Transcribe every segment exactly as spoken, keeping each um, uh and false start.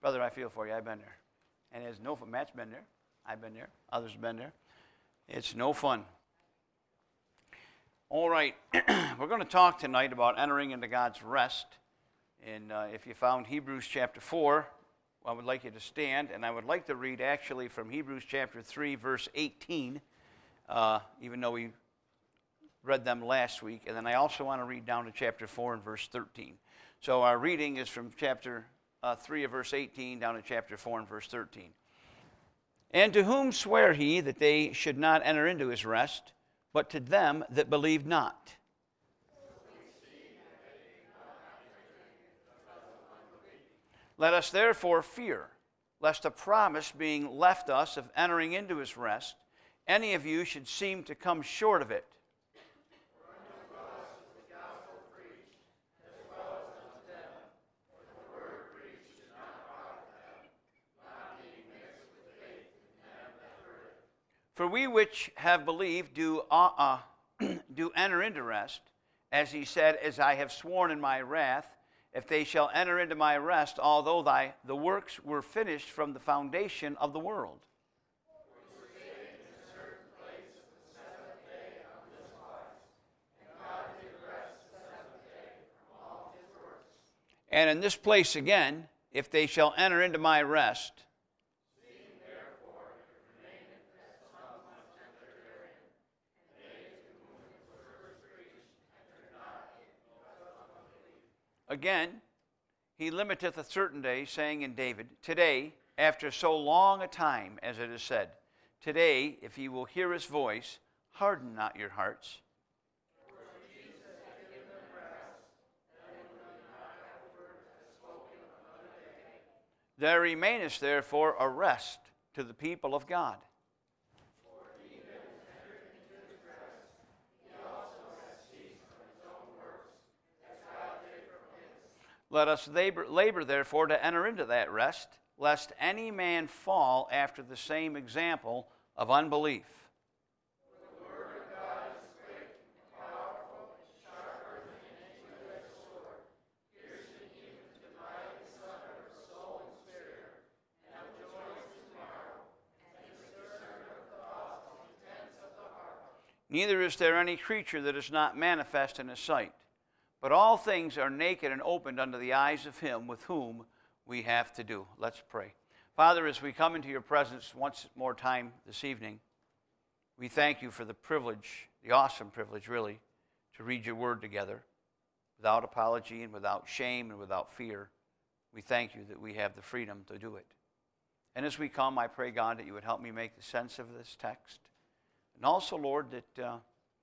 Brother, I feel for you. I've been there. And it's no fun. Matt's been there. I've been there. Others have been there. It's no fun. All right. We're going to talk tonight about entering into God's rest. And uh, if you found Hebrews chapter four, I would like you to stand. And I would like to read actually from Hebrews chapter three, verse eighteen, uh, even though we read them last week. And then I also want to read down to chapter four and verse thirteen. So our reading is from chapter uh, three of verse eighteen down to chapter four and verse thirteen. And to whom sware he that they should not enter into his rest, but to them that believed not? Let us therefore fear, lest a promise being left us of entering into his rest, any of you should seem to come short of it. For we which have believed do, uh, uh, do enter into rest, as he said, as I have sworn in my wrath, if they shall enter into my rest, although thy, the works were finished from the foundation of the world. And in this place again, if they shall enter into my rest, again, he limiteth a certain day, saying in David, today, after so long a time, as it is said, today, if ye will hear his voice, harden not your hearts. There remaineth therefore a rest to the people of God. Let us labor, labor, therefore, to enter into that rest, lest any man fall after the same example of unbelief. The word of God is quick, powerful, sharper than any two-edged sword, piercing even to dividing asunder of soul and spirit, and of joints and marrow, and is discerner of the thoughts and intents of the heart. Neither is there any creature that is not manifest in his sight. But all things are naked and opened unto the eyes of him with whom we have to do. Let's pray. Father, as we come into your presence once more time this evening, we thank you for the privilege, the awesome privilege really, to read your word together without apology and without shame and without fear. We thank you that we have the freedom to do it. And as we come, I pray, God, that you would help me make the sense of this text. And also, Lord, that uh,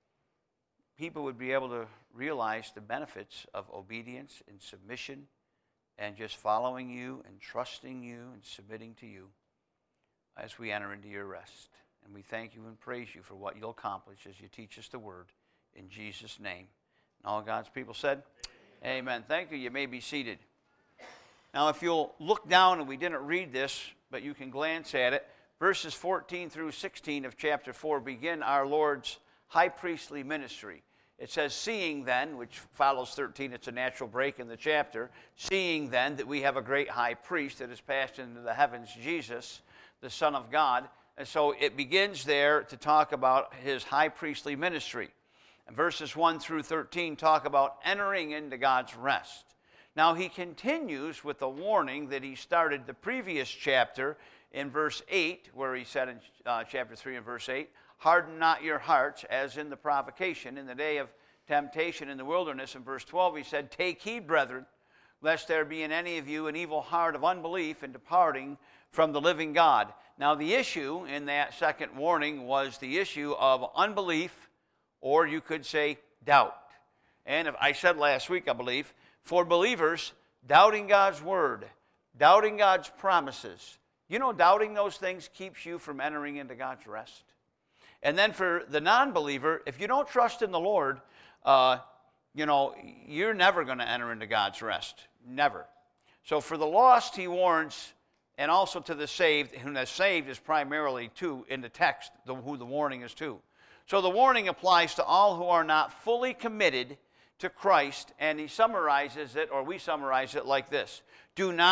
people would be able to realize the benefits of obedience and submission and just following you and trusting you and submitting to you as we enter into your rest. And we thank you and praise you for what you'll accomplish as you teach us the word in Jesus' name. And all God's people said, amen. Amen. Thank you. You may be seated. Now, if you'll look down, and we didn't read this, but you can glance at it, verses fourteen through sixteen of chapter four begin our Lord's high priestly ministry. It says, seeing then, which follows thirteen, it's a natural break in the chapter, seeing then that we have a great high priest that has passed into the heavens, Jesus, the Son of God. And so it begins there to talk about his high priestly ministry. And verses one through thirteen talk about entering into God's rest. Now he continues with the warning that he started the previous chapter in verse eight, where he said in uh, chapter three and verse eight, harden not your hearts, as in the provocation, in the day of temptation in the wilderness. In verse twelve, he said, take heed, brethren, lest there be in any of you an evil heart of unbelief in departing from the living God. Now, the issue in that second warning was the issue of unbelief, or you could say doubt. And if I said last week, I believe, for believers, doubting God's word, doubting God's promises. You know, doubting those things keeps you from entering into God's rest. And then for the non-believer, if you don't trust in the Lord, uh, you know, you're never going to enter into God's rest. Never. So for the lost, he warns, and also to the saved, whom the saved is primarily to, in the text, the, who the warning is to. So the warning applies to all who are not fully committed to Christ, and he summarizes it, or we summarize it like this. Do not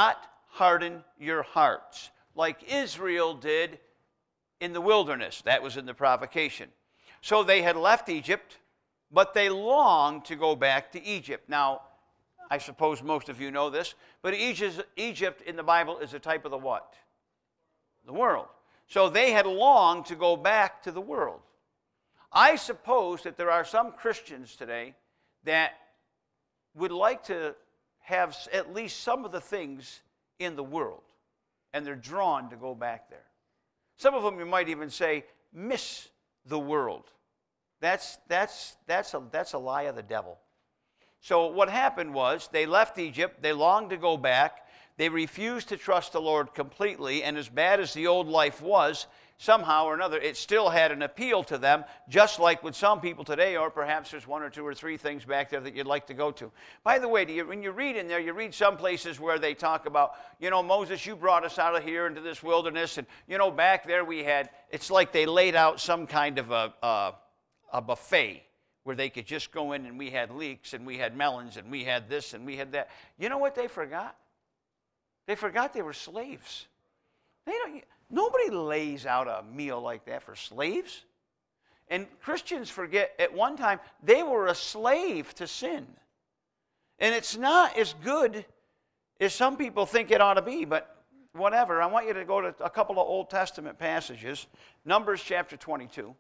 harden your hearts, like Israel did in the wilderness. That was in the provocation. So they had left Egypt, but they longed to go back to Egypt. Now, I suppose most of you know this, but Egypt in the Bible is a type of the what? The world. So they had longed to go back to the world. I suppose that there are some Christians today that would like to have at least some of the things in the world, and they're drawn to go back there. Some of them, you might even say, miss the world. That's, that's, that's, a, that's a lie of the devil. So what happened was they left Egypt, they longed to go back, they refused to trust the Lord completely, and as bad as the old life was, somehow or another, it still had an appeal to them, just like with some people today, or perhaps there's one or two or three things back there that you'd like to go to. By the way, do you, when you read in there, you read some places where they talk about, you know, Moses, you brought us out of here into this wilderness, and, you know, back there we had, it's like they laid out some kind of a, a, a buffet where they could just go in, and we had leeks, and we had melons, and we had this, and we had that. You know what they forgot? They forgot they were slaves. They don't, nobody lays out a meal like that for slaves. And Christians forget, at one time, they were a slave to sin. And it's not as good as some people think it ought to be, but whatever. I want you to go to a couple of Old Testament passages. Numbers chapter twenty-two.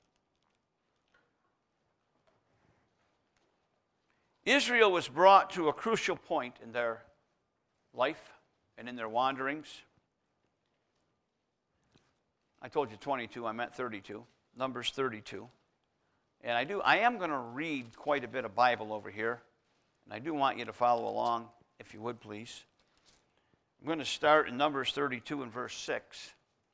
Israel was brought to a crucial point in their life and in their wanderings. I told you twenty-two, I meant thirty-two. Numbers thirty-two. And I do I am going to read quite a bit of Bible over here. And I do want you to follow along, if you would please. I'm going to start in Numbers thirty-two and verse six.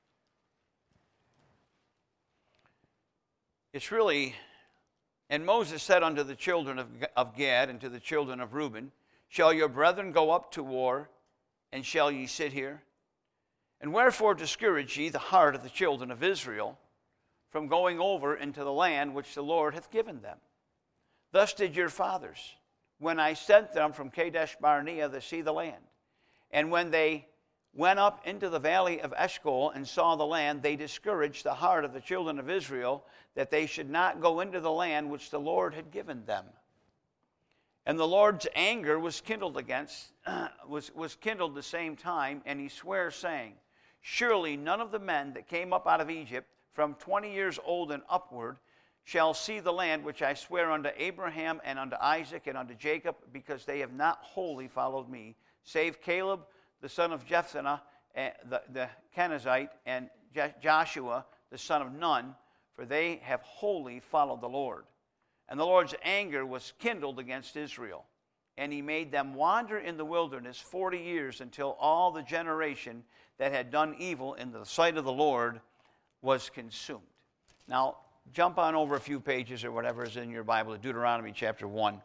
It's really, and Moses said unto the children of, of Gad and to the children of Reuben, shall your brethren go up to war, and shall ye sit here? And wherefore discourage ye the heart of the children of Israel from going over into the land which the Lord hath given them? Thus did your fathers, when I sent them from Kadesh Barnea to see the land. And when they went up into the valley of Eshcol and saw the land, they discouraged the heart of the children of Israel, that they should not go into the land which the Lord had given them. And the Lord's anger was kindled against, uh, was, was kindled the same time, and he sware, saying, surely none of the men that came up out of Egypt from twenty years old and upward shall see the land which I swear unto Abraham and unto Isaac and unto Jacob, because they have not wholly followed me, save Caleb the son of Jephunneh, uh, the, the Kenizzite, and Je- Joshua the son of Nun, for they have wholly followed the Lord. And the Lord's anger was kindled against Israel, and he made them wander in the wilderness forty years, until all the generation that had done evil in the sight of the Lord was consumed. Now, jump on over a few pages or whatever is in your Bible to Deuteronomy chapter one.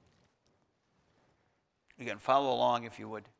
You can follow along if you would.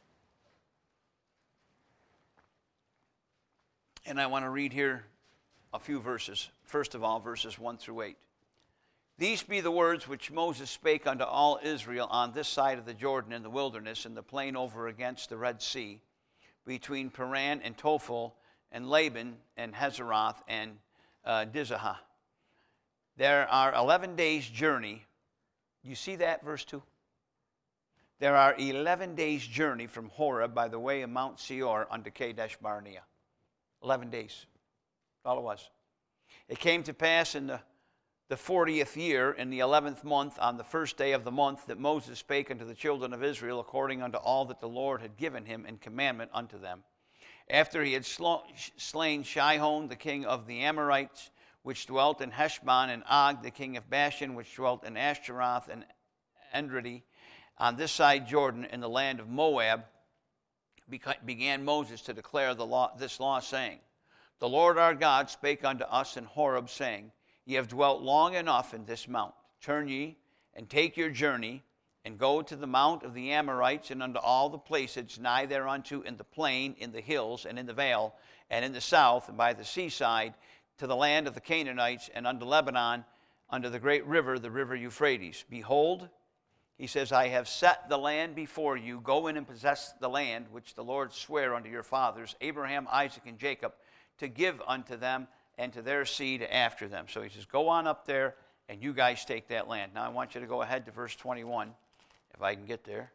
And I want to read here a few verses. First of all, verses one through eight. These be the words which Moses spake unto all Israel on this side of the Jordan in the wilderness, in the plain over against the Red Sea, between Paran and Tophel, and Laban, and Hazeroth, and uh, Dizahah. There are eleven days' journey. You see that, verse two? There are eleven days' journey from Horeb by the way of Mount Seir unto Kadesh Barnea. Eleven days. All it was. It came to pass in the the fortieth year, in the eleventh month, on the first day of the month, that Moses spake unto the children of Israel according unto all that the Lord had given him in commandment unto them. After he had slain Shihon, the king of the Amorites, which dwelt in Heshbon, and Og, the king of Bashan, which dwelt in Ashtaroth and Endradi, on this side Jordan, in the land of Moab, began Moses to declare the law, this law, saying, the Lord our God spake unto us in Horeb, saying, ye have dwelt long enough in this mount. Turn ye, and take your journey, and go to the mount of the Amorites, and unto all the places nigh thereunto, in the plain, in the hills, and in the vale, and in the south, and by the seaside, to the land of the Canaanites, and unto Lebanon, unto the great river, the river Euphrates. Behold, He says, I have set the land before you. Go in and possess the land which the Lord sware unto your fathers, Abraham, Isaac, and Jacob, to give unto them and to their seed after them. So he says, go on up there and you guys take that land. Now I want you to go ahead to verse twenty-one, if I can get there.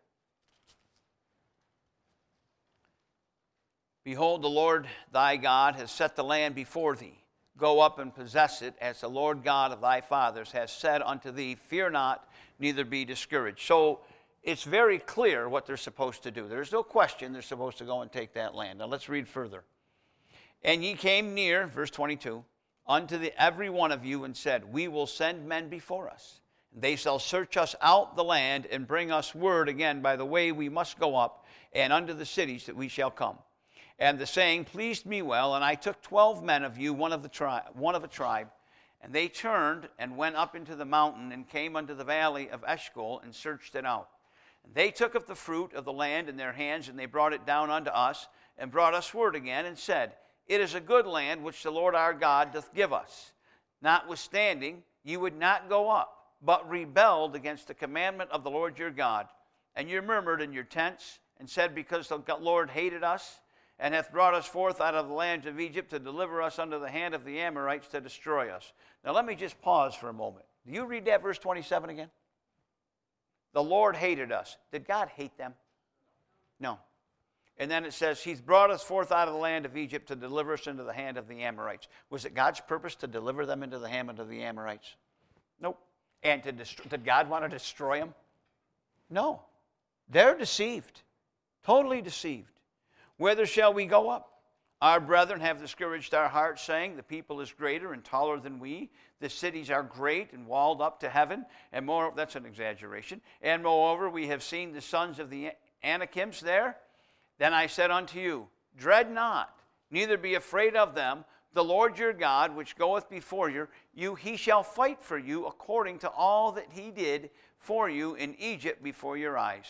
Behold, the Lord thy God has set the land before thee. Go up and possess it, as the Lord God of thy fathers has said unto thee. Fear not, neither be discouraged. So it's very clear what they're supposed to do. There's no question they're supposed to go and take that land. Now let's read further. And ye came near, verse twenty-two, unto the, every one of you, and said, we will send men before us. They shall search us out the land, and bring us word again by the way we must go up, and unto the cities that we shall come. And the saying pleased me well, and I took twelve men of you, one of the tri- one of a tribe, and they turned and went up into the mountain, and came unto the valley of Eshcol, and searched it out. And they took of the fruit of the land in their hands, and they brought it down unto us, and brought us word again, and said, it is a good land which the Lord our God doth give us. Notwithstanding, ye would not go up, but rebelled against the commandment of the Lord your God. And ye murmured in your tents, and said, because the Lord hated us, and hath brought us forth out of the land of Egypt to deliver us under the hand of the Amorites to destroy us. Now let me just pause for a moment. Do you read that verse twenty-seven again? The Lord hated us. Did God hate them? No. And then it says, he's brought us forth out of the land of Egypt to deliver us into the hand of the Amorites. Was it God's purpose to deliver them into the hand of the Amorites? Nope. And to dest- did God want to destroy them? No. They're deceived. Totally deceived. Whither shall we go up? Our brethren have discouraged our hearts, saying, the people is greater and taller than we. The cities are great and walled up to heaven. And more, that's an exaggeration. And moreover, we have seen the sons of the Anakims there. Then I said unto you, dread not, neither be afraid of them. The Lord your God, which goeth before you, you, he shall fight for you according to all that he did for you in Egypt before your eyes.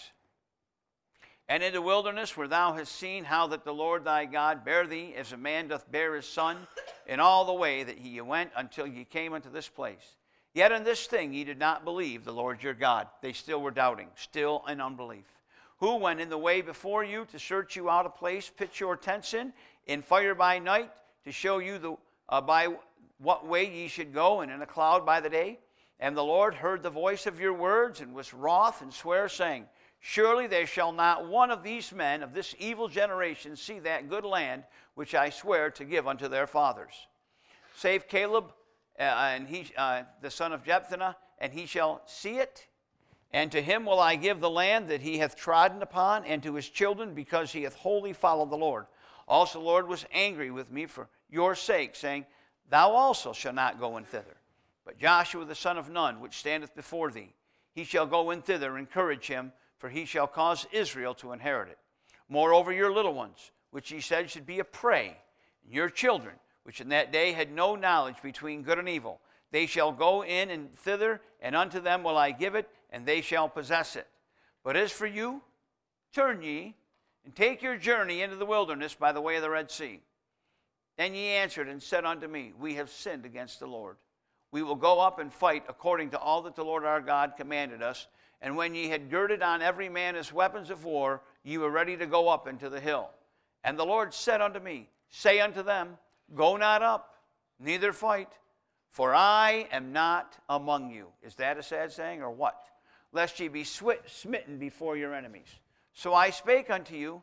And in the wilderness, where thou hast seen how that the Lord thy God bare thee, as a man doth bear his son, in all the way that ye went until ye came unto this place. Yet in this thing ye did not believe the Lord your God. They still were doubting, still in unbelief. Who went in the way before you to search you out a place, pitch your tents in, in fire by night, to show you the uh, by what way ye should go, and in a cloud by the day? And the Lord heard the voice of your words, and was wroth, and sware, saying, surely there shall not one of these men of this evil generation see that good land which I swear to give unto their fathers. Save Caleb, uh, and he, uh, the son of Jephthah, and he shall see it. And to him will I give the land that he hath trodden upon, and to his children, because he hath wholly followed the Lord. Also the Lord was angry with me for your sake, saying, thou also shalt not go in thither. But Joshua the son of Nun, which standeth before thee, he shall go in thither, encourage him, for he shall cause Israel to inherit it. Moreover, your little ones, which he said should be a prey, and your children, which in that day had no knowledge between good and evil, they shall go in and thither, and unto them will I give it, and they shall possess it. But as for you, turn ye, and take your journey into the wilderness by the way of the Red Sea. Then ye answered and said unto me, we have sinned against the Lord. We will go up and fight according to all that the Lord our God commanded us. And when ye had girded on every man his weapons of war, ye were ready to go up into the hill. And the Lord said unto me, say unto them, go not up, neither fight, for I am not among you. Is that a sad saying, or what? Lest ye be swit, smitten before your enemies. So I spake unto you,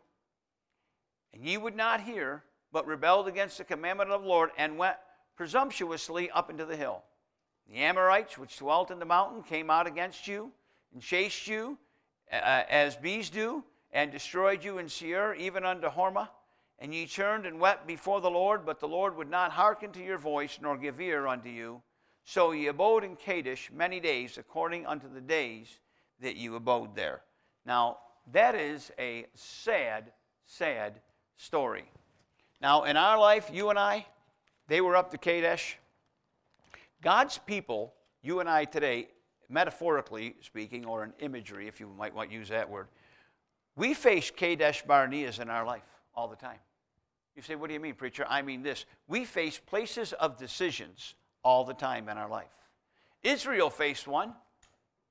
and ye would not hear, but rebelled against the commandment of the Lord, and went presumptuously up into the hill. The Amorites, which dwelt in the mountain, came out against you, and chased you, uh, as bees do, and destroyed you in Seir, even unto Hormah. And ye turned and wept before the Lord, but the Lord would not hearken to your voice, nor give ear unto you. So ye abode in Kadesh many days, according unto the days that you abode there. Now, that is a sad, sad story. Now, in our life, you and I, they were up to Kadesh. God's people, you and I today, metaphorically speaking, or in imagery, if you might want to use that word, we face Kadesh Barneas in our life all the time. You say, what do you mean, preacher? I mean this. We face places of decisions all the time in our life. Israel faced one.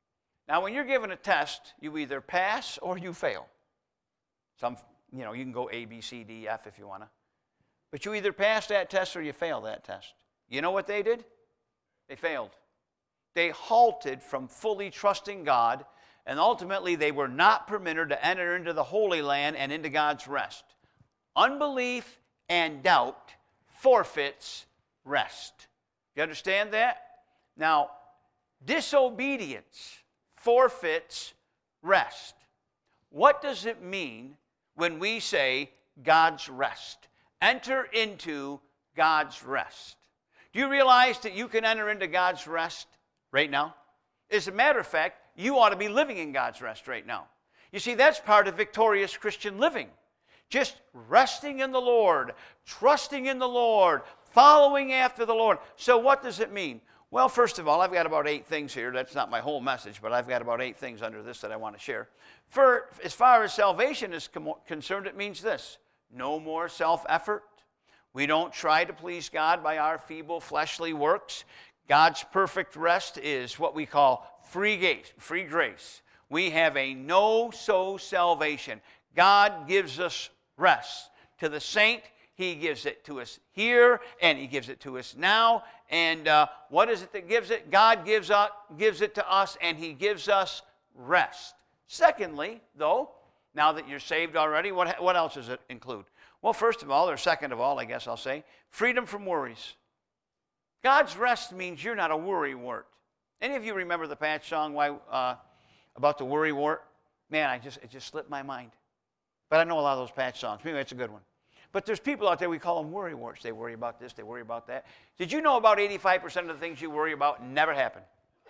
Now, when you're given a test, you either pass or you fail. Some, you know, you can go A, B, C, D, F if you want to. But you either pass that test or you fail that test. You know what they did? They failed. They halted from fully trusting God, and ultimately they were not permitted to enter into the Holy Land and into God's rest. Unbelief and doubt forfeits rest. You understand that? Now, disobedience forfeits rest. What does it mean when we say God's rest? Enter into God's rest. Do you realize that you can enter into God's rest right now? As a matter of fact, you ought to be living in God's rest right now. You see, that's part of victorious Christian living. Just resting in the Lord, trusting in the Lord, following after the Lord. So what does it mean? Well, first of all, I've got about eight things here. That's not my whole message, but I've got about eight things under this that I want to share. For, as far as salvation is com- concerned, it means this: no more self-effort. We don't try to please God by our feeble fleshly works. God's perfect rest is what we call free grace. Free grace. We have a no-so salvation. God gives us rest. To the saint, He gives it to us here, and He gives it to us now. And uh, what is it that gives it? God gives, us, gives it to us, and He gives us rest. Secondly, though, now that you're saved already, what, what else does it include? Well, first of all, or second of all, I guess I'll say, freedom from worries. God's rest means you're not a worrywart. Any of you remember the Patch song why, uh, about the worrywart? Man, I just, it just slipped my mind. But I know a lot of those Patch songs. Maybe it's a good one. But there's people out there, we call them worrywarts. They worry about this, they worry about that. Did you know about eighty-five percent of the things you worry about never happen?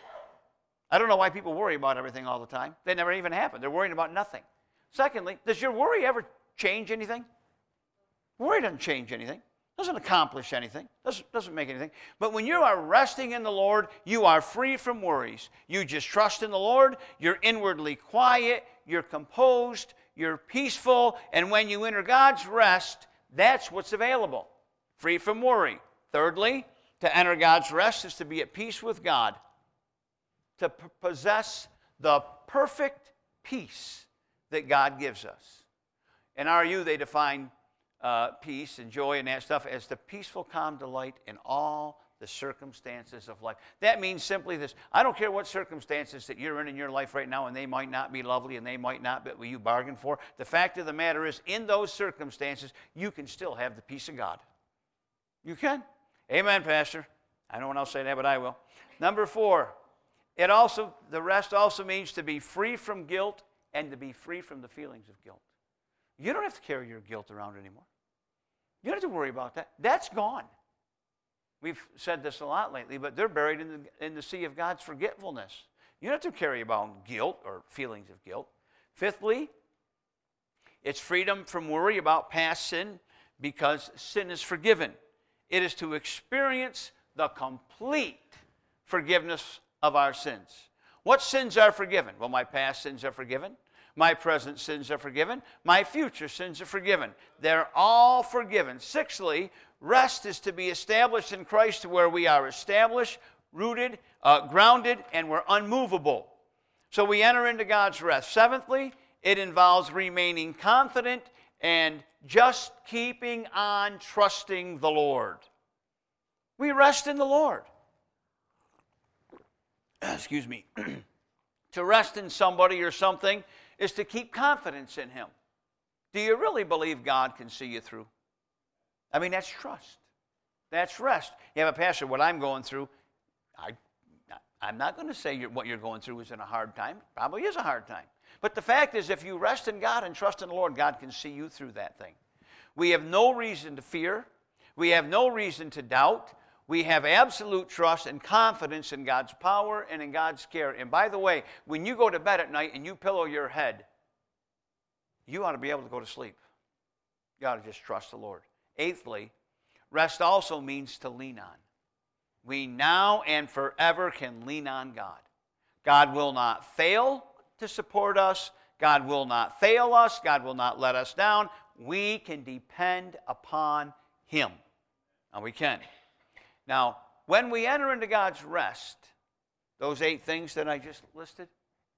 I don't know why people worry about everything all the time. They never even happen. They're worrying about nothing. Secondly, does your worry ever change anything? Worry doesn't change anything. Doesn't accomplish anything. Doesn't, doesn't make anything. But when you are resting in the Lord, you are free from worries. You just trust in the Lord. You're inwardly quiet. You're composed. You're peaceful. And when you enter God's rest, that's what's available. Free from worry. Thirdly, to enter God's rest is to be at peace with God. To p- possess the perfect peace that God gives us. In R U, they define uh, peace and joy and that stuff as the peaceful, calm delight in all the circumstances of life. That means simply this: I don't care what circumstances that you're in in your life right now, and they might not be lovely and they might not be what you bargained for. The fact of the matter is, in those circumstances, you can still have the peace of God. You can. Amen, Pastor. I don't want to say that, but I will. Number four, it also the rest also means to be free from guilt and to be free from the feelings of guilt. You don't have to carry your guilt around anymore. You don't have to worry about that. That's gone. We've said this a lot lately, but they're buried in the, in the sea of God's forgetfulness. You don't have to carry about guilt or feelings of guilt. Fifthly, it's freedom from worry about past sin because sin is forgiven. It is to experience the complete forgiveness of our sins. What sins are forgiven? Well, my past sins are forgiven. My present sins are forgiven. My future sins are forgiven. They're all forgiven. Sixthly, rest is to be established in Christ, to where we are established, rooted, uh, grounded, and we're unmovable. So we enter into God's rest. Seventhly, it involves remaining confident and just keeping on trusting the Lord. We rest in the Lord. Excuse me. To rest in somebody or something is to keep confidence in Him. Do you really believe God can see you through? I mean, that's trust. That's rest. You have a pastor, what I'm going through, I, I'm not going to say you're, what you're going through is in a hard time. Probably is a hard time. But the fact is, if you rest in God and trust in the Lord, God can see you through that thing. We have no reason to fear. We have no reason to doubt. We have absolute trust and confidence in God's power and in God's care. And by the way, when you go to bed at night and you pillow your head, you ought to be able to go to sleep. You ought to just trust the Lord. Eighthly, rest also means to lean on. We now and forever can lean on God. God will not fail to support us. God will not fail us. God will not let us down. We can depend upon Him. And we can. Now, when we enter into God's rest, those eight things that I just listed,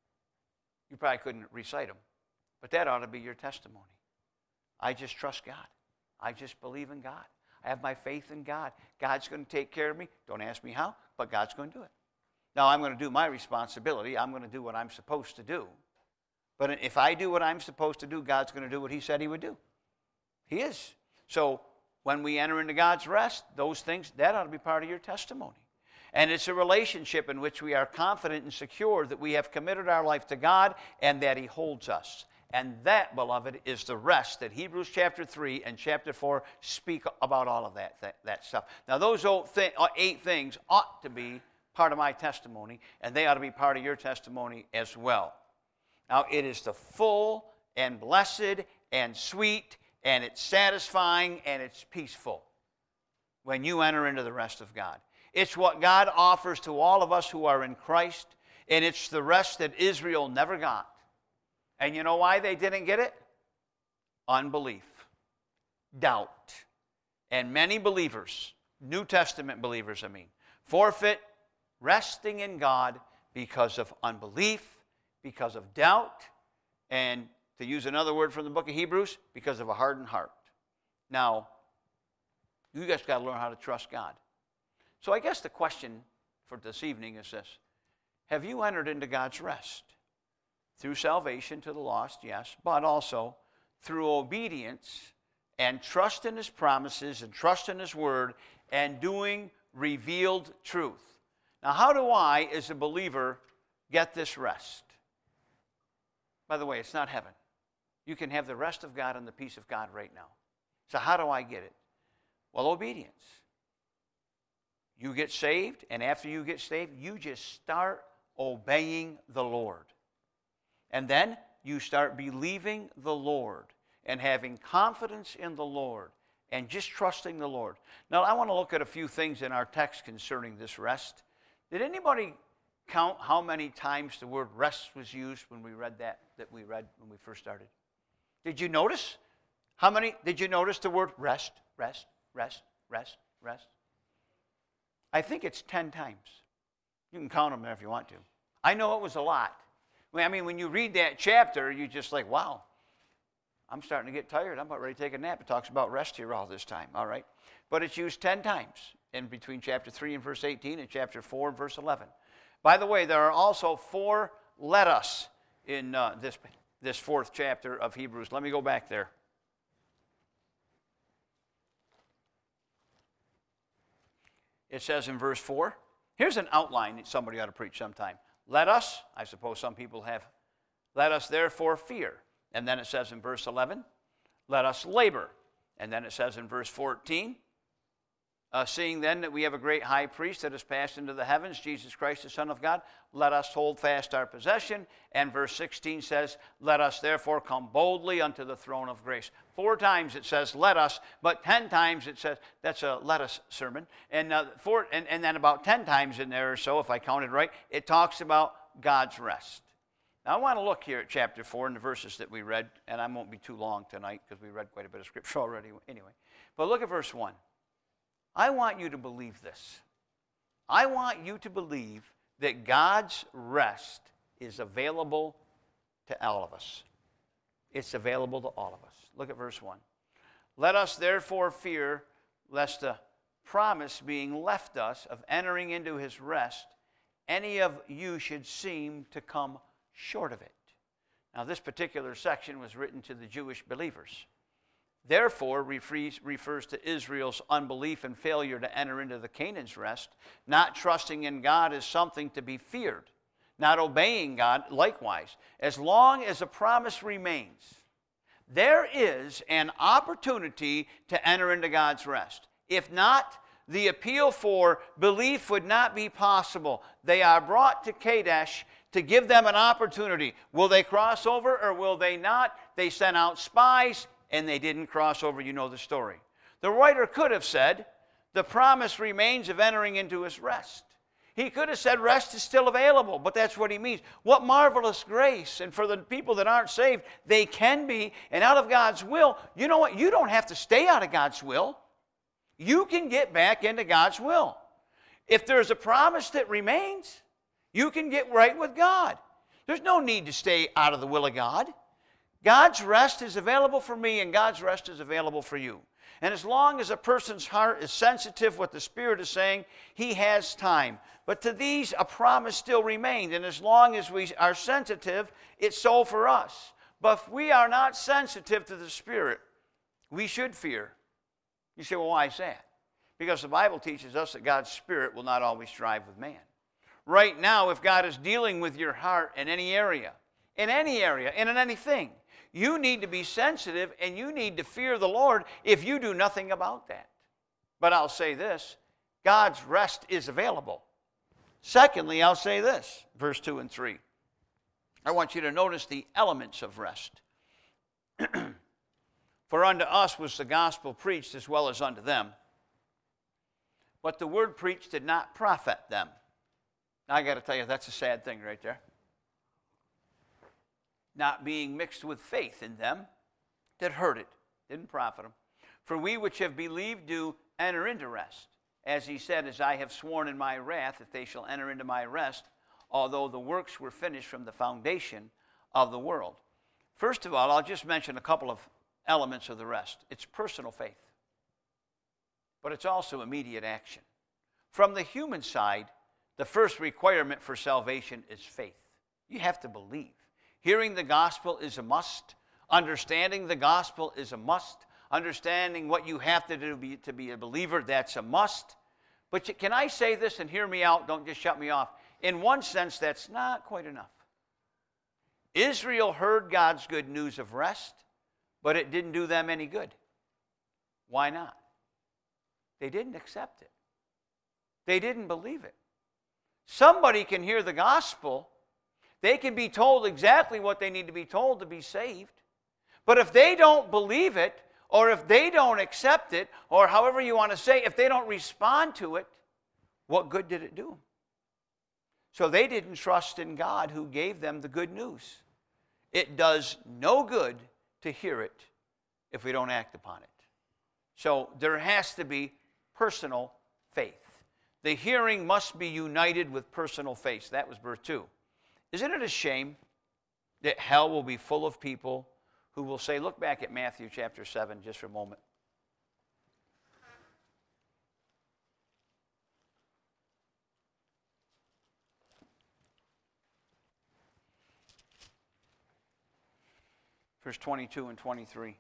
You probably couldn't recite them, but that ought to be your testimony. I just trust God. I just believe in God. I have my faith in God. God's going to take care of me. Don't ask me how, but God's going to do it. Now, I'm going to do my responsibility. I'm going to do what I'm supposed to do. But if I do what I'm supposed to do, God's going to do what he said he would do. He is. So when we enter into God's rest, those things, that ought to be part of your testimony. And it's a relationship in which we are confident and secure that we have committed our life to God and that he holds us. And that, beloved, is the rest that Hebrews chapter three and chapter four speak about all of that, that, that stuff. Now, those eight things ought to be part of my testimony, and they ought to be part of your testimony as well. Now, it is the full and blessed and sweet, and it's satisfying, and it's peaceful when you enter into the rest of God. It's what God offers to all of us who are in Christ, and it's the rest that Israel never got. And you know why they didn't get it? Unbelief, doubt. And many believers, New Testament believers, I mean, forfeit resting in God because of unbelief, because of doubt, and to use another word from the book of Hebrews, because of a hardened heart. Now, you guys got to learn how to trust God. So I guess the question for this evening is this. Have you entered into God's rest? Through salvation to the lost, yes, but also through obedience and trust in his promises and trust in his word and doing revealed truth. Now, how do I, as a believer, get this rest? By the way, it's not heaven. You can have the rest of God and the peace of God right now. So how do I get it? Well, obedience. You get saved, and after you get saved, you just start obeying the Lord. And then you start believing the Lord and having confidence in the Lord and just trusting the Lord. Now, I want to look at a few things in our text concerning this rest. Did anybody count how many times the word rest was used when we read that, that we read when we first started? Did you notice? How many? Did you notice the word rest, rest, rest, rest, rest? I think it's ten times. You can count them there if you want to. I know it was a lot. I mean, when you read that chapter, you're just like, wow, I'm starting to get tired. I'm about ready to take a nap. It talks about rest here all this time, all right? But it's used ten times in between chapter three and verse eighteen and chapter four and verse eleven. By the way, there are also four let us in uh, this, this fourth chapter of Hebrews. Let me go back there. It says in verse four, here's an outline that somebody ought to preach sometime. Let us, I suppose some people have, let us therefore fear. And then it says in verse eleven, let us labor. And then it says in verse fourteen, uh, seeing then that we have a great high priest that has passed into the heavens, Jesus Christ, the Son of God, let us hold fast our possession. And verse sixteen says, let us therefore come boldly unto the throne of grace. Four times it says let us, but ten times it says, that's a let us sermon. And, uh, four, and, and then about ten times in there or so, if I counted right, it talks about God's rest. Now I want to look here at chapter four and the verses that we read, and I won't be too long tonight because we read quite a bit of scripture already anyway. But look at verse one. I want you to believe this. I want you to believe that God's rest is available to all of us. It's available to all of us. Look at verse one. Let us therefore fear, lest the promise being left us of entering into his rest, any of you should seem to come short of it. Now, this particular section was written to the Jewish believers. Therefore, refers to Israel's unbelief and failure to enter into the Canaan's rest. Not trusting in God is something to be feared. Not obeying God, likewise. As long as a promise remains, there is an opportunity to enter into God's rest. If not, the appeal for belief would not be possible. They are brought to Kadesh to give them an opportunity. Will they cross over or will they not? They sent out spies and they didn't cross over. You know the story. The writer could have said, the promise remains of entering into his rest. He could have said rest is still available, but that's what he means. What marvelous grace. And for the people that aren't saved, they can be. And out of God's will, you know what? You don't have to stay out of God's will. You can get back into God's will. If there's a promise that remains, you can get right with God. There's no need to stay out of the will of God. God's rest is available for me, and God's rest is available for you. And as long as a person's heart is sensitive what the Spirit is saying, he has time. But to these, a promise still remained. And as long as we are sensitive, it's so for us. But if we are not sensitive to the Spirit, we should fear. You say, well, why is that? Because the Bible teaches us that God's Spirit will not always strive with man. Right now, if God is dealing with your heart in any area, in any area, and in anything, you need to be sensitive and you need to fear the Lord if you do nothing about that. But I'll say this, God's rest is available. Secondly, I'll say this, verse two and three. I want you to notice the elements of rest. For unto us was the gospel preached as well as unto them. But the word preached did not profit them. Now, I got to tell you, that's a sad thing right there. Not being mixed with faith in them that hurt it, didn't profit them. For we which have believed do enter into rest. As he said, as I have sworn in my wrath, that they shall enter into my rest, although the works were finished from the foundation of the world. First of all, I'll just mention a couple of elements of the rest. It's personal faith, but it's also immediate action. From the human side, the first requirement for salvation is faith. You have to believe. Hearing the gospel is a must. Understanding the gospel is a must. Understanding what you have to do to be, to be a believer, that's a must. But you, can I say this and hear me out? Don't just shut me off. In one sense, that's not quite enough. Israel heard God's good news of rest, but it didn't do them any good. Why not? They didn't accept it. They didn't believe it. Somebody can hear the gospel. They can be told exactly what they need to be told to be saved. But if they don't believe it, or if they don't accept it, or however you want to say, if they don't respond to it, what good did it do them? So they didn't trust in God who gave them the good news. It does no good to hear it if we don't act upon it. So there has to be personal faith. The hearing must be united with personal faith. That was verse two. Isn't it a shame that hell will be full of people who will say, look back at Matthew chapter seven just for a moment. Verse twenty-two and twenty-three.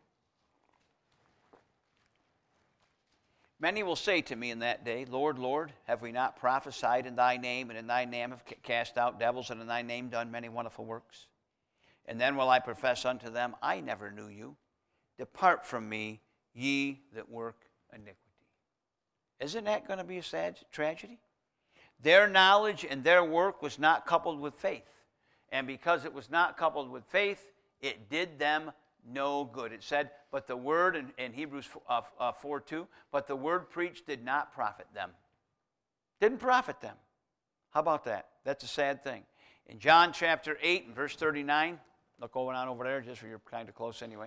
Many will say to me in that day, Lord, Lord, have we not prophesied in thy name, and in thy name have cast out devils, and in thy name done many wonderful works? And then will I profess unto them, I never knew you. Depart from me, ye that work iniquity. Isn't that going to be a sad tragedy? Their knowledge and their work was not coupled with faith. And because it was not coupled with faith, it did them no good. It said, but the word in, in Hebrews uh, uh, four two, but the word preached did not profit them. Didn't profit them. How about that? That's a sad thing. In John chapter eight and verse thirty-nine, look over on over there, just for you're kind of close anyway.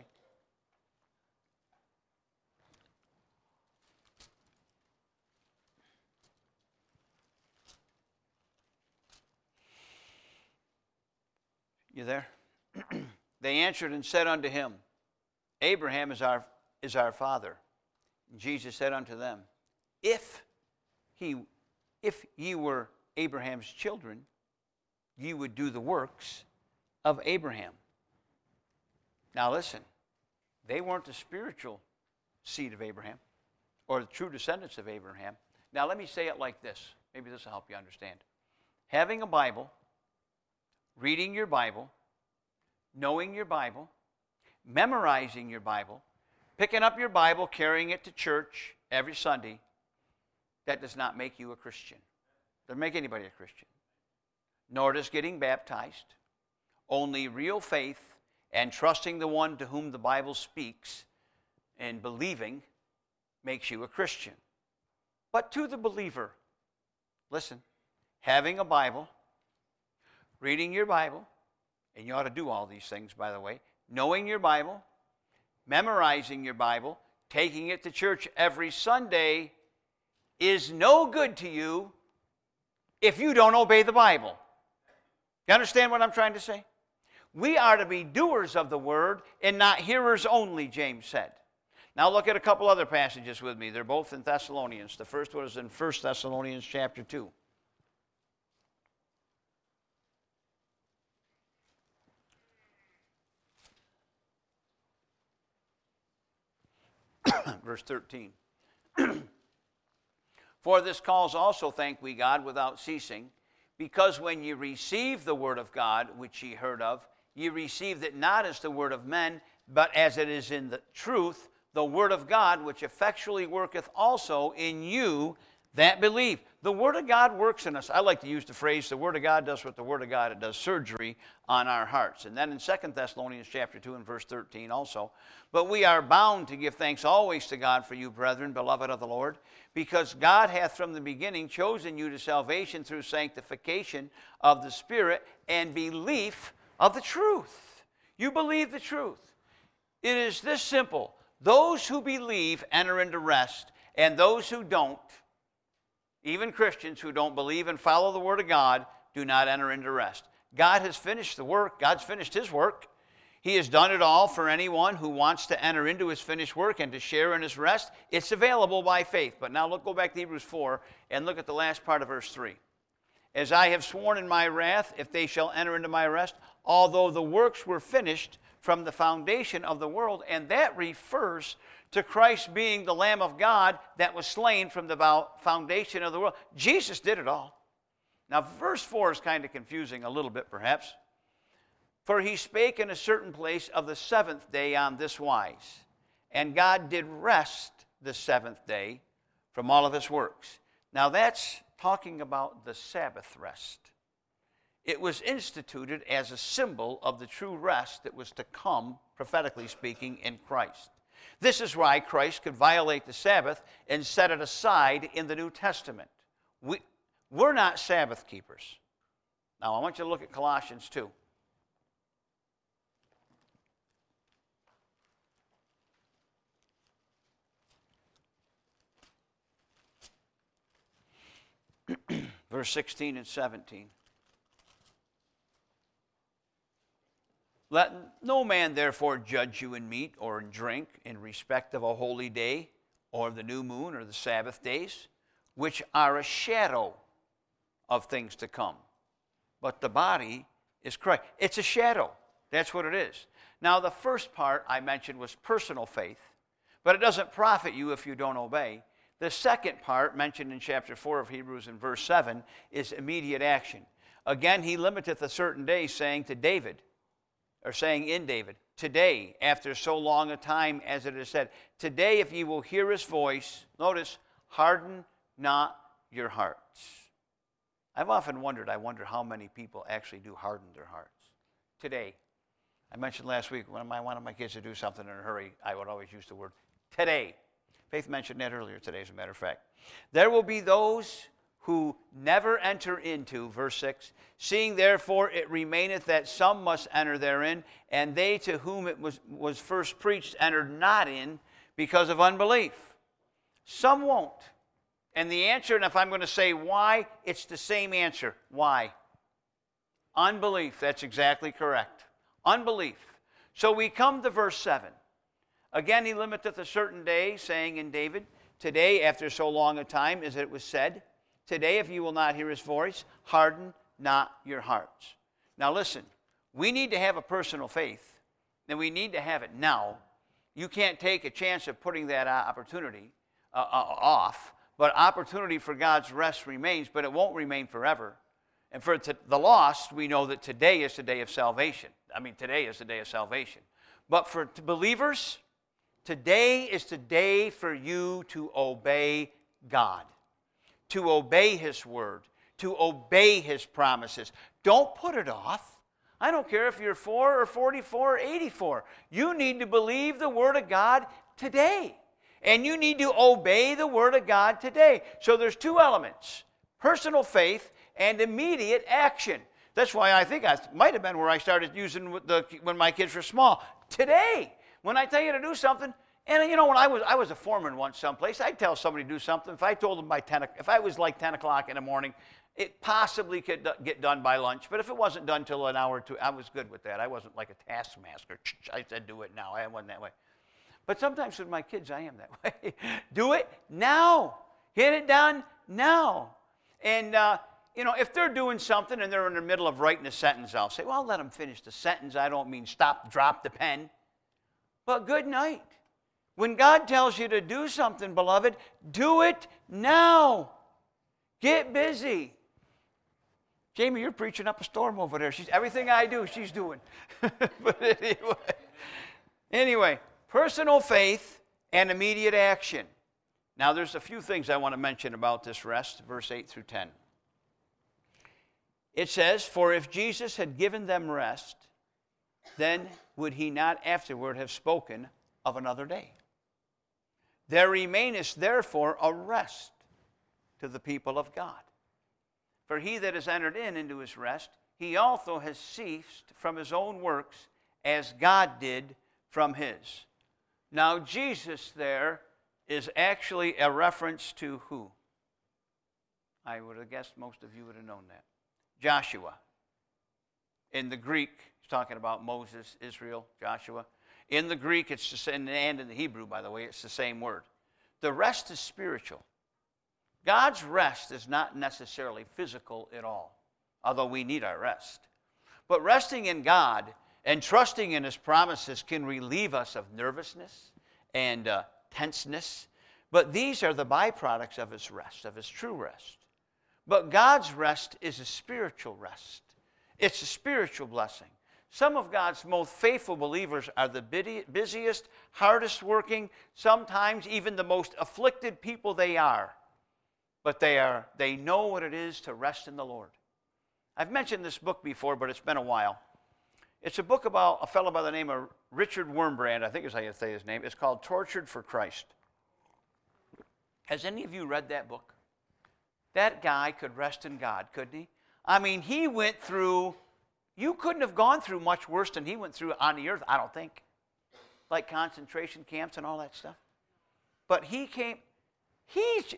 You there? They answered and said unto him, Abraham is our, is our father. And Jesus said unto them, If he, if ye were Abraham's children, ye would do the works of Abraham. Now listen, they weren't the spiritual seed of Abraham or the true descendants of Abraham. Now let me say it like this. Maybe this will help you understand. Having a Bible, reading your Bible, knowing your Bible, memorizing your Bible, picking up your Bible, carrying it to church every Sunday, that does not make you a Christian. Doesn't make anybody a Christian. Nor does getting baptized. Only real faith and trusting the one to whom the Bible speaks and believing makes you a Christian. But to the believer, listen, having a Bible, reading your Bible, and you ought to do all these things, by the way, knowing your Bible, memorizing your Bible, taking it to church every Sunday is no good to you if you don't obey the Bible. You understand what I'm trying to say? We are to be doers of the word and not hearers only, James said. Now look at a couple other passages with me. They're both in Thessalonians. The first one is in First Thessalonians chapter two. Verse thirteen. For this cause also thank we God without ceasing, because when ye received the word of God, which ye heard of, ye received it not as the word of men, but as it is in the truth, the word of God, which effectually worketh also in you that believe. The word of God works in us. I like to use the phrase, the word of God does what the word of God, it does surgery on our hearts. And then in Second Thessalonians chapter two and verse thirteen also, but we are bound to give thanks always to God for you, brethren, beloved of the Lord, because God hath from the beginning chosen you to salvation through sanctification of the Spirit and belief of the truth. You believe the truth. It is this simple. Those who believe enter into rest, and those who don't, even Christians who don't believe and follow the Word of God, do not enter into rest. God has finished the work. God's finished His work. He has done it all for anyone who wants to enter into His finished work and to share in His rest. It's available by faith. But now look, go back to Hebrews four and look at the last part of verse three. As I have sworn in my wrath, if they shall enter into my rest, although the works were finished from the foundation of the world, and that refers to Christ being the Lamb of God that was slain from the foundation of the world. Jesus did it all. Now, verse four is kind of confusing a little bit, perhaps. For he spake in a certain place of the seventh day on this wise, and God did rest the seventh day from all of his works. Now, that's talking about the Sabbath rest. It was instituted as a symbol of the true rest that was to come, prophetically speaking, in Christ. This is why Christ could violate the Sabbath and set it aside in the New Testament. We, we're not Sabbath keepers. Now, I want you to look at Colossians two. Verse sixteen and seventeen. Let no man therefore judge you in meat or in drink, in respect of a holy day, or of the new moon, or the Sabbath days, which are a shadow of things to come. But the body is Christ. It's a shadow. That's what it is. Now, the first part I mentioned was personal faith, but it doesn't profit you if you don't obey. The second part, mentioned in chapter four of Hebrews in verse seven, is immediate action. Again, he limiteth a certain day, saying to David, or saying in David, today, after so long a time as it is said, today if ye will hear his voice, notice, harden not your hearts. I've often wondered, I wonder how many people actually do harden their hearts. Today, I mentioned last week, when I wanted my kids to do something in a hurry, I would always use the word today. Faith mentioned that earlier today, as a matter of fact. There will be those who never enter into, verse six, seeing therefore it remaineth that some must enter therein, and they to whom it was, was first preached entered not in because of unbelief. Some won't. And the answer, and if I'm going to say why, it's the same answer. Why? Unbelief. That's exactly correct. Unbelief. So we come to verse seven. Again, he limiteth a certain day, saying in David, today, after so long a time, as it was said, today, if you will not hear his voice, harden not your hearts. Now listen, we need to have a personal faith, and we need to have it now. You can't take a chance of putting that opportunity uh, uh, off, but opportunity for God's rest remains, but it won't remain forever. And for t- the lost, we know that today is the day of salvation. I mean, today is the day of salvation. But for t- believers, today is the day for you to obey God, to obey his word, to obey his promises. Don't put it off. I don't care if you're four or forty-four or eighty-four. You need to believe the word of God today. And you need to obey the word of God today. So there's two elements, personal faith and immediate action. That's why I think I might have been where I started using the, when my kids were small. Today, when I tell you to do something, And, you know, when I was I was a foreman once someplace, I'd tell somebody to do something. If I told them by ten, if I was like ten o'clock in the morning, it possibly could do, get done by lunch. But if it wasn't done till an hour or two, I was good with that. I wasn't like a taskmaster. I said, do it now. I wasn't that way. But sometimes with my kids, I am that way. Do it now. Get it done now. And, uh, you know, if they're doing something and they're in the middle of writing a sentence, I'll say, well, let them finish the sentence. I don't mean stop, drop the pen. But good night. When God tells you to do something, beloved, do it now. Get busy. Jamie, you're preaching up a storm over there. She's, everything I do, she's doing. But anyway, anyway, personal faith and immediate action. Now, there's a few things I want to mention about this rest, verse eight through ten. It says, for if Jesus had given them rest, then would he not afterward have spoken of another day? There remaineth therefore a rest to the people of God. For he that is entered in into his rest, he also has ceased from his own works, as God did from his. Now, Jesus there is actually a reference to who? I would have guessed most of you would have known that. Joshua. In the Greek, he's talking about Moses, Israel, Joshua. In the Greek, it's the same, and in the Hebrew, by the way, it's the same word. The rest is spiritual. God's rest is not necessarily physical at all, although we need our rest. But resting in God and trusting in his promises can relieve us of nervousness and uh, tenseness. But these are the byproducts of his rest, of his true rest. But God's rest is a spiritual rest. It's a spiritual blessing. Some of God's most faithful believers are the busiest, hardest working, sometimes even the most afflicted people they are. But they are they know what it is to rest in the Lord. I've mentioned this book before, but it's been a while. It's a book about a fellow by the name of Richard Wurmbrand, I think is how you say his name. It's called Tortured for Christ. Has any of you read that book? That guy could rest in God, couldn't he? I mean, he went through... You couldn't have gone through much worse than he went through on the earth, I don't think. Like concentration camps and all that stuff. But he came, he's,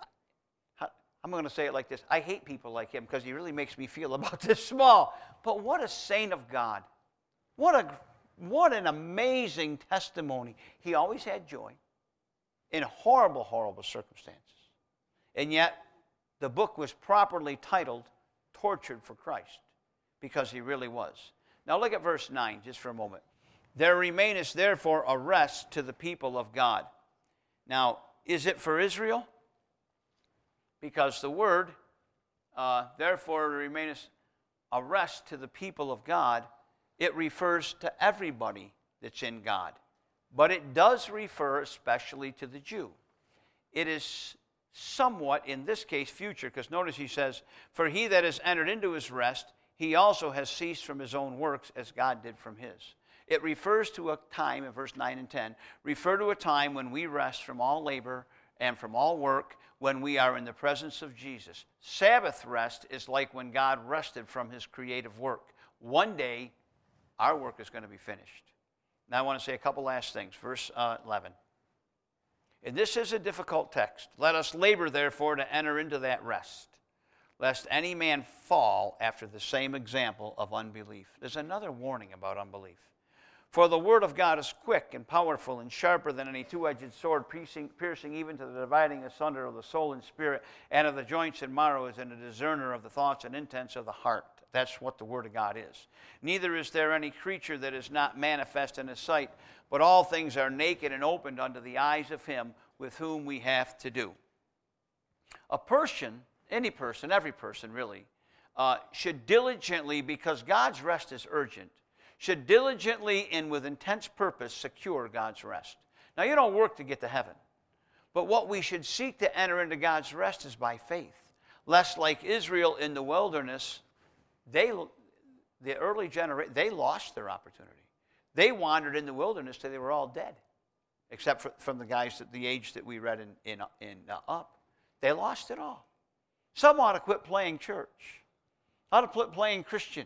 I'm going to say it like this. I hate people like him because he really makes me feel about this small. But what a saint of God. What a, what an amazing testimony. He always had joy in horrible, horrible circumstances. And yet, the book was properly titled Tortured for Christ. Because he really was. Now look at verse nine just for a moment. There remaineth therefore a rest to the people of God. Now, is it for Israel? Because the word, uh, therefore remaineth a rest to the people of God, it refers to everybody that's in God. But it does refer especially to the Jew. It is somewhat, in this case, future, because notice he says, for he that is entered into his rest, he also has ceased from his own works as God did from his. It refers to a time, in verse nine and ten, refer to a time when we rest from all labor and from all work when we are in the presence of Jesus. Sabbath rest is like when God rested from his creative work. One day, our work is going to be finished. Now I want to say a couple last things. Verse uh, eleven. And this is a difficult text. Let us labor, therefore, to enter into that rest, lest any man fall after the same example of unbelief. There's another warning about unbelief. For the word of God is quick and powerful and sharper than any two-edged sword, piercing, piercing even to the dividing asunder of the soul and spirit, and of the joints and marrows, and a discerner of the thoughts and intents of the heart. That's what the word of God is. Neither is there any creature that is not manifest in his sight, but all things are naked and opened unto the eyes of him with whom we have to do. A person, any person, every person really, uh, should diligently, because God's rest is urgent, should diligently and with intense purpose secure God's rest. Now, you don't work to get to heaven, but what we should seek to enter into God's rest is by faith, lest like Israel in the wilderness, they, the early generation, they lost their opportunity. They wandered in the wilderness till they were all dead, except for, from the guys at the age that we read in, in, in uh, Up. They lost it all. Some ought to quit playing church, ought to quit playing Christian,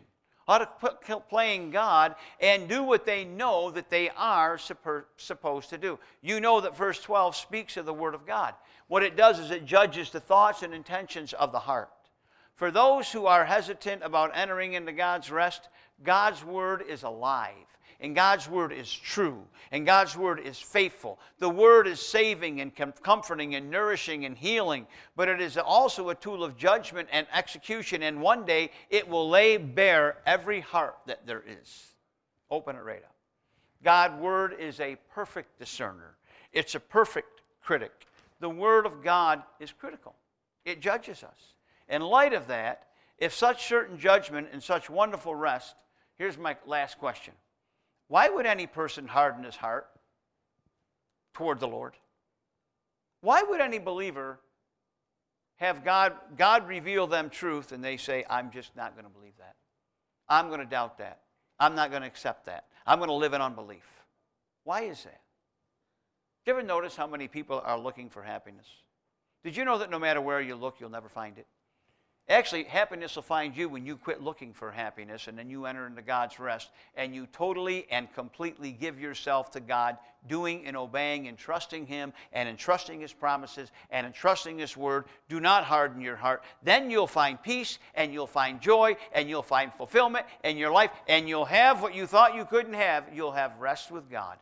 ought to quit playing God and do what they know that they are supposed to do. You know that verse twelve speaks of the Word of God. What it does is it judges the thoughts and intentions of the heart. For those who are hesitant about entering into God's rest, God's Word is alive. And God's Word is true. And God's Word is faithful. The Word is saving and comforting and nourishing and healing. But it is also a tool of judgment and execution. And one day it will lay bare every heart that there is. Open it right up. God's Word is a perfect discerner. It's a perfect critic. The Word of God is critical. It judges us. In light of that, if such certain judgment and such wonderful rest, here's my last question. Why would any person harden his heart toward the Lord? Why would any believer have God, God reveal them truth and they say, I'm just not going to believe that. I'm going to doubt that. I'm not going to accept that. I'm going to live in unbelief. Why is that? Did you ever notice how many people are looking for happiness? Did you know that no matter where you look, you'll never find it? Actually, happiness will find you when you quit looking for happiness and then you enter into God's rest and you totally and completely give yourself to God, doing and obeying and trusting Him and entrusting His promises and entrusting His Word. Do not harden your heart. Then you'll find peace and you'll find joy and you'll find fulfillment in your life and you'll have what you thought you couldn't have. You'll have rest with God.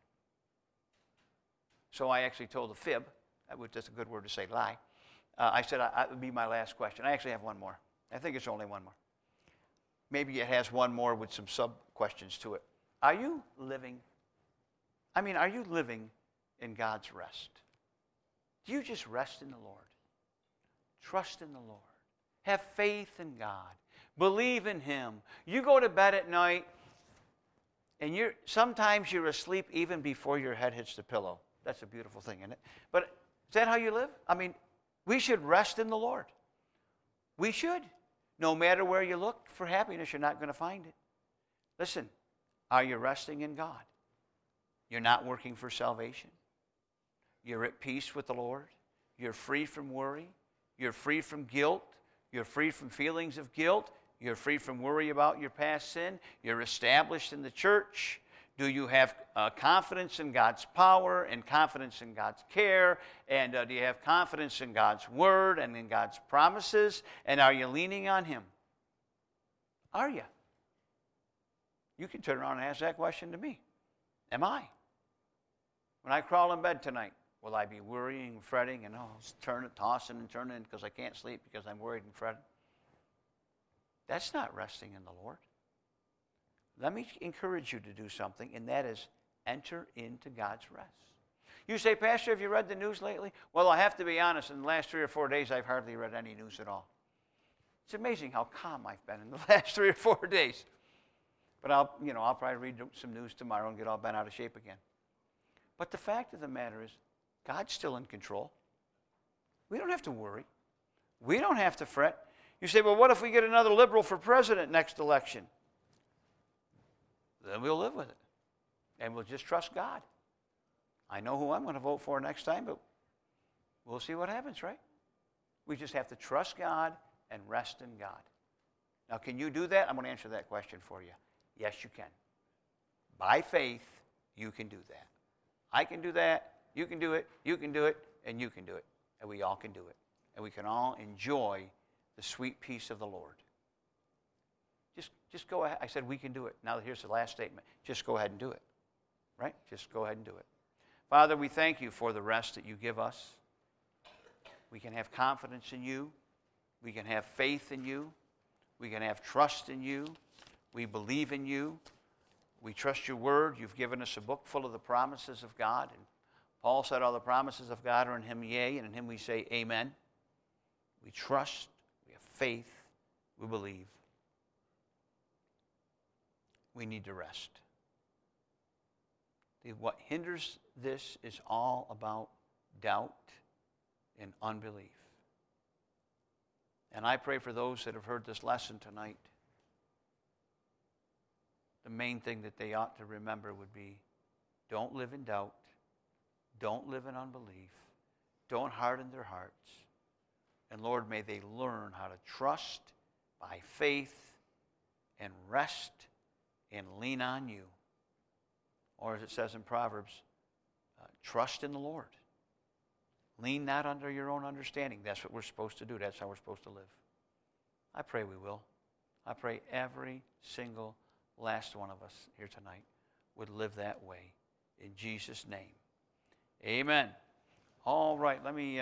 So I actually told a fib. That was just a good word to say lie. Uh, I said I, that would be my last question. I actually have one more. I think it's only one more. Maybe it has one more with some sub-questions to it. Are you living, I mean, are you living in God's rest? Do you just rest in the Lord? Trust in the Lord. Have faith in God. Believe in Him. You go to bed at night, and you're sometimes you're asleep even before your head hits the pillow. That's a beautiful thing, isn't it? But is that how you live? I mean, we should rest in the Lord. We should. No matter where you look for happiness, you're not going to find it. Listen, are you resting in God? You're not working for salvation. You're at peace with the Lord. You're free from worry. You're free from guilt. You're free from feelings of guilt. You're free from worry about your past sin. You're established in the church. Do you have uh, confidence in God's power and confidence in God's care? And uh, do you have confidence in God's word and in God's promises? And are you leaning on Him? Are you? You can turn around and ask that question to me. Am I? When I crawl in bed tonight, will I be worrying and fretting and oh, turning, tossing and turning because I can't sleep because I'm worried and fretting? That's not resting in the Lord. Let me encourage you to do something, and that is enter into God's rest. You say, Pastor, have you read the news lately? Well, I have to be honest, in the last three or four days, I've hardly read any news at all. It's amazing how calm I've been in the last three or four days. But I'll, you know, I'll probably read some news tomorrow and get all bent out of shape again. But the fact of the matter is, God's still in control. We don't have to worry. We don't have to fret. You say, well, what if we get another liberal for president next election? Then we'll live with it. And we'll just trust God. I know who I'm going to vote for next time, but we'll see what happens, right? We just have to trust God and rest in God. Now, can you do that? I'm going to answer that question for you. Yes, you can. By faith, you can do that. I can do that. You can do it. You can do it. And you can do it. And we all can do it. And we can all enjoy the sweet peace of the Lord. Just, just go ahead. I said we can do it. Now here's the last statement. Just go ahead and do it. Right? Just go ahead and do it. Father, we thank you for the rest that you give us. We can have confidence in you. We can have faith in you. We can have trust in you. We believe in you. We trust your word. You've given us a book full of the promises of God. And Paul said all the promises of God are in him, yea, and in him we say amen. We trust. We have faith. We believe. We need to rest. What hinders this is all about doubt and unbelief. And I pray for those that have heard this lesson tonight, the main thing that they ought to remember would be, don't live in doubt, don't live in unbelief, don't harden their hearts. And Lord, may they learn how to trust by faith and rest and lean on you. Or as it says in Proverbs, uh, trust in the Lord. Lean not under your own understanding. That's what we're supposed to do. That's how we're supposed to live. I pray we will. I pray every single last one of us here tonight would live that way. In Jesus' name. Amen. All right, let me... Uh,